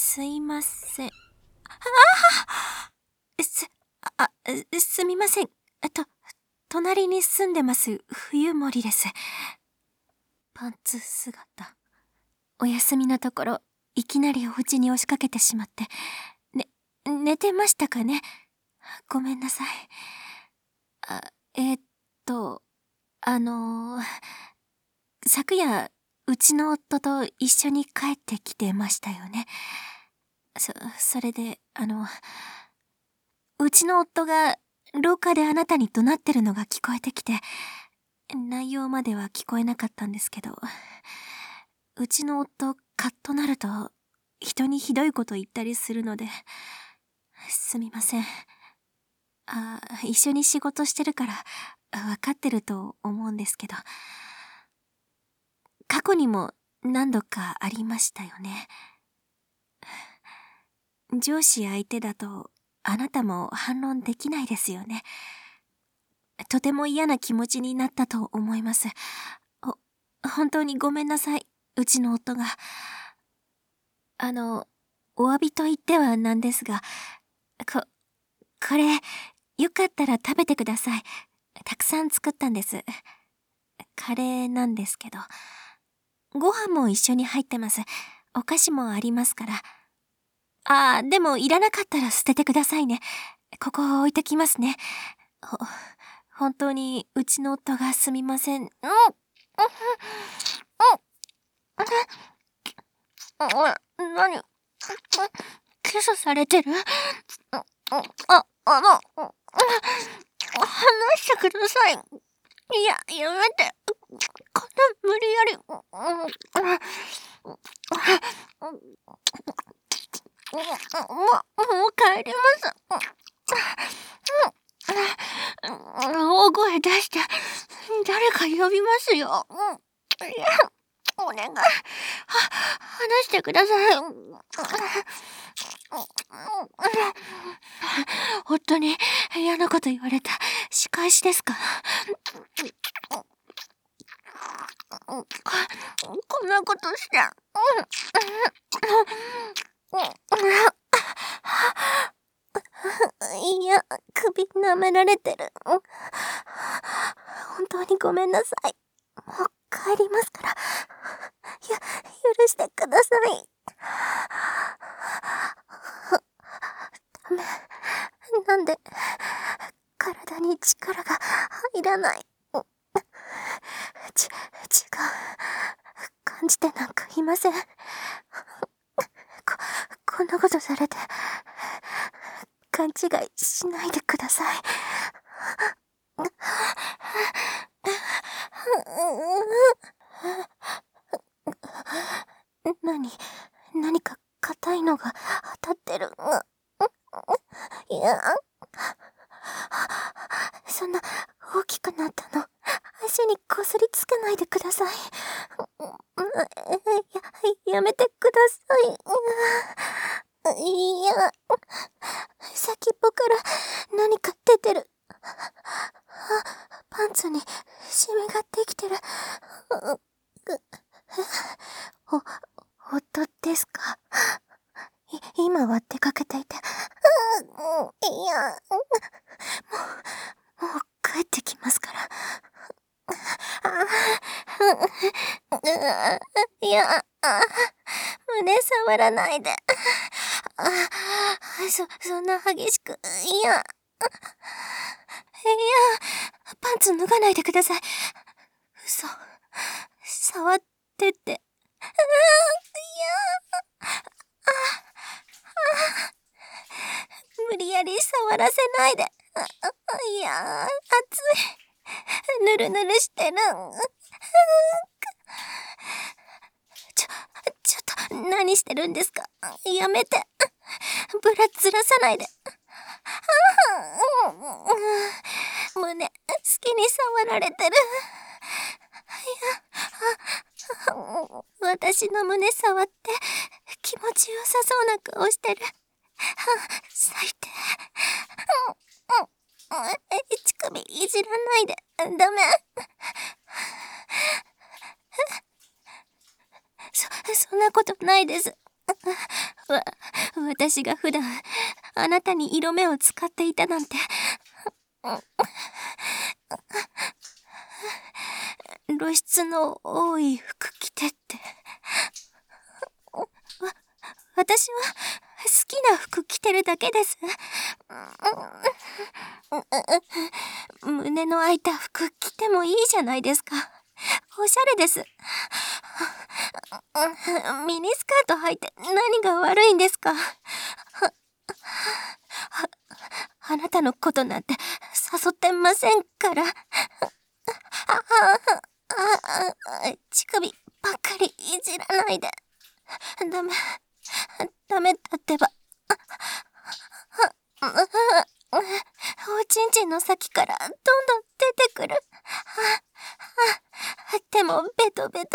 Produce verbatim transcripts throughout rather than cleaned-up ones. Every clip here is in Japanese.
すいません。ああす、あ、すみません。と、隣に住んでます冬森です。パンツ姿。お休みのところ、いきなりお家に押しかけてしまって。ね、寝てましたかね？ごめんなさい。あ、えー、っと、あのー、昨夜、うちの夫と一緒に帰ってきてましたよね。そ、それで、あの、うちの夫が廊下であなたに怒鳴ってるのが聞こえてきて、内容までは聞こえなかったんですけど、うちの夫、カッとなると、人にひどいこと言ったりするので、すみません。あ、一緒に仕事してるから、わかってると思うんですけど、過去にも何度かありましたよね。上司相手だと、あなたも反論できないですよね。とても嫌な気持ちになったと思います。ほ、本当にごめんなさい、うちの夫が。あの、お詫びと言ってはなんですが、こ、これ、よかったら食べてください。たくさん作ったんです。カレーなんですけど。ご飯も一緒に入ってます。お菓子もありますから。あー、でもいらなかったら捨ててくださいね。ここ置いてきますね。ほ、本当にうちの夫がすみません。うん。なに？キスされてる？あ、あの、話してください。いや、やめて。こんな無理やり。もう帰ります。大声出して誰か呼びますよ。いや、お願い。は、話してください。夫に嫌なこと言われた仕返しですか？こんなことして。いや、首舐められてる。本当にごめんなさい。もう帰りますから。や、許してください。ダメ。なんで、体に力が入らない。ち、違う。感じてなんかいません。こ、こんなことされて、勘違いしないでください。何、何か硬いのが当たってる。いや、そんな大きくなったの、足にこすりつけないでください。や、やめてください。いや、先っぽから何か出てる。パンツにシミができてる。お、夫ですか？い、今は出かけていて。いや、もう、もう帰ってきますから。いや、胸触らないで。そ、そんな激しく、いや、いや、パンツ脱がないでください。嘘、触ってって。いや、無理やり触らせないで。いや、熱い。ぬるぬるしてる。ちょ、ちょっと、何してるんですか？やめて。ぶらずらさないで。胸、好きに触られてる。いや、私の胸触って気持ちよさそうな顔してる。最低。乳首いじらないで。ダメ。そ、そんなことないです。 わ、私が普段あなたに色目を使っていたなんて。露出の多い服着てって。わ、私は好きな服着てるだけです。胸の開いた服着てもいいじゃないですか。おしゃれです。ミニスカート履いて何が悪いんですか。あなたのことなんて誘ってませんから。乳首ばっかりいじらないで。ダメ、ダメだってば。おちんちんの先からどんどん出てくる。でもベトベト。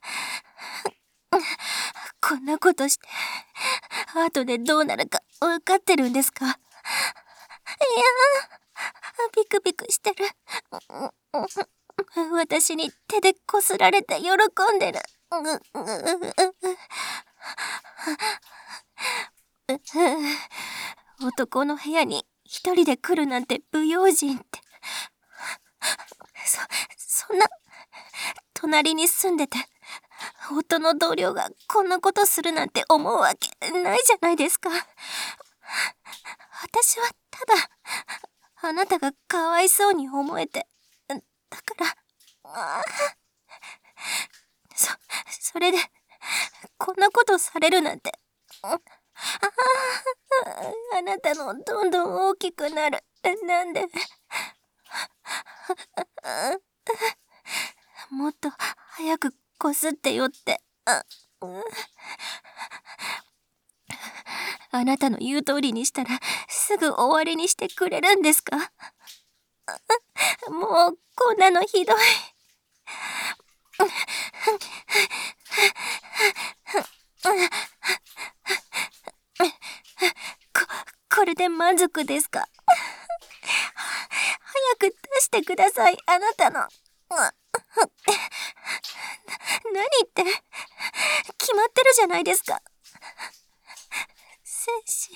こんなことして後でどうなるか分かってるんですか。いやー、ビクビクしてる。私に手でこすられて喜んでる。男の部屋に一人で来るなんて不用心って。そ、そんな、隣に住んでて、夫の同僚がこんなことするなんて思うわけないじゃないですか。私はただ、あなたがかわいそうに思えて、だから、そ、それで、こんなことされるなんて。ああなたのどんどん大きくなる。なんで。もっと早くこすってよって。あ、あなたの言う通りにしたらすぐ終わりにしてくれるんですか。もうこんなのひどい。こ、これで満足ですか。早く出してください、あなたの。何って決まってるじゃないですか。精子。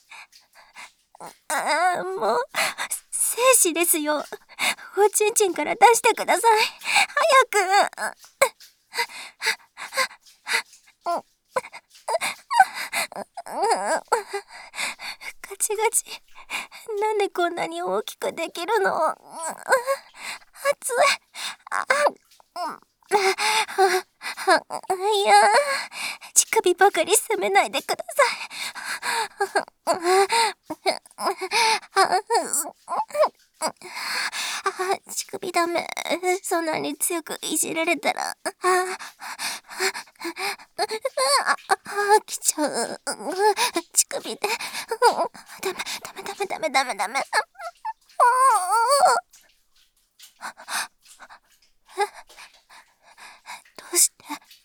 ああ、もう精子ですよ。おちんちんから出してください。早く。ガチガチ。なんでこんなに大きくできるの。熱い。いや、乳首ばかり責めないでください。乳首ダメ。そんなに強くいじられたら。来ちゃう。乳首で。ダメダメダメダメダメダメ。どうして。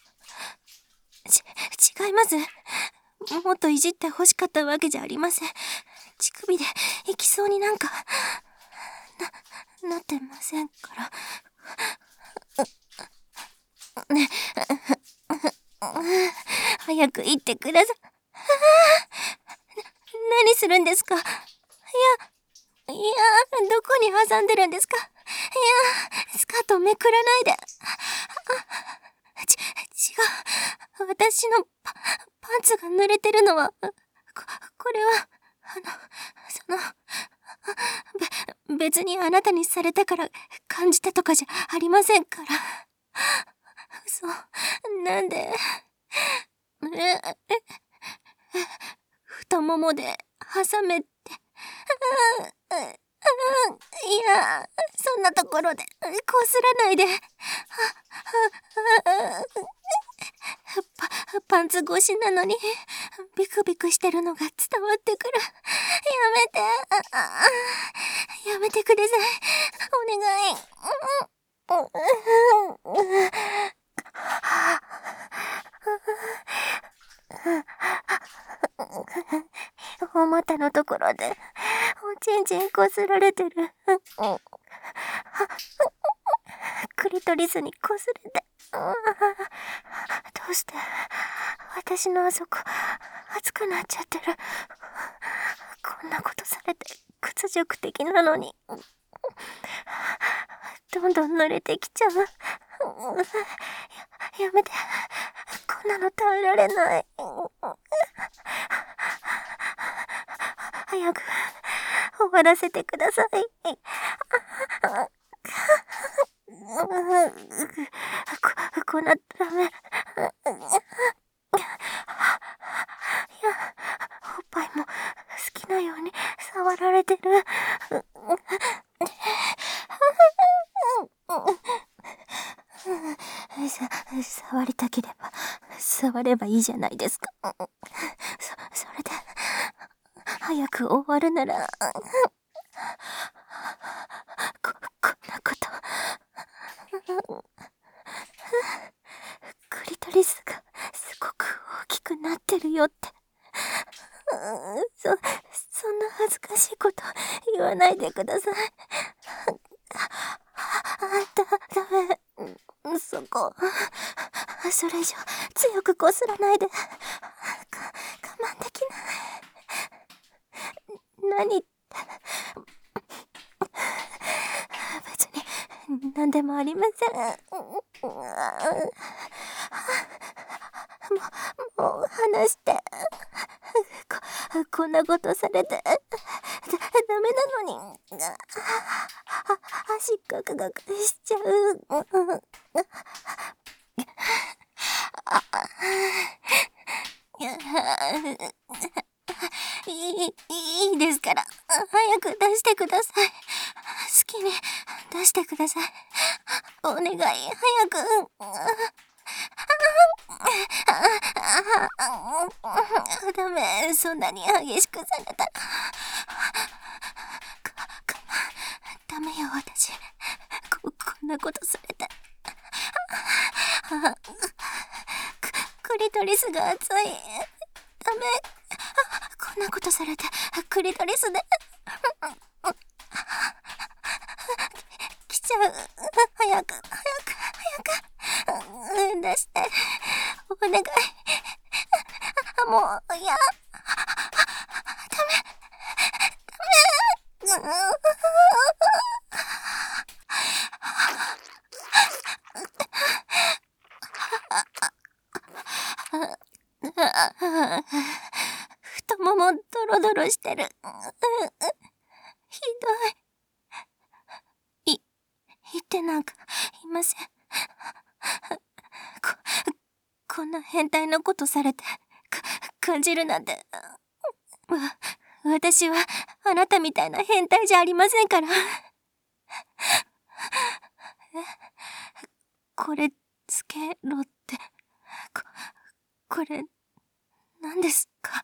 ち、違います。もっといじって欲しかったわけじゃありません。乳首でいきそうになんか、な、なってませんから。ね、早く言ってください。何するんですか。いや、いや、どこに挟んでるんですか。いや、スカートめくらないで。ち、違う。私のパ、パンツが濡れてるのは、こ、これは、あの、その、べ、別にあなたにされたから感じたとかじゃありませんから。嘘、なんで。え、え、太ももで挟めって。いや、そんなところでこすらないで。パ、パンツ越しなのにビクビクしてるのが伝わってくる。やめて。やめてください。お願い。お股のところでおちんちんこすられてる。クリトリスにこすれて。どうして私のあそこ熱くなっちゃってる。こんなことされて屈辱的なのに。どんどん濡れてきちゃう。や、やめて。こんなの耐えられない。早く終わらせてください。こ、こんなダメ。いや、おっぱいも好きなように触られてる。さ、触りたければ触ればいいじゃないですか。そ、それで早く終わるなら、こ、こんなこと。クリトリスがすごく大きくなってるよって。そ、そんな恥ずかしいこと言わないでください。だ、ダメ。そこ。それ以上強くこすらないで。か、我慢できない。何って。別に何でもありません。もう、もう話して。こ、こんなことされてだ、ダメなのに。足ガクガクしちゃう。いい、いいですから。早く出してください。好きに出してください。お願い、早く。ダメ、そんなに激しくされたら。ダメよ、私。こ、こんなことされて。クリトリスが熱い。ダメ。こんなことされて、クリトリスで。来ちゃう。早く、早く、早く。出して。お願い。もう、いや。ダメ。ダメ。太ももドロドロしてる。ひどい。い、言ってなんかいません。こ、こんな変態なことされて、か、感じるなんて。わ、私はあなたみたいな変態じゃありませんから。これつけろって、こ、これ何ですか？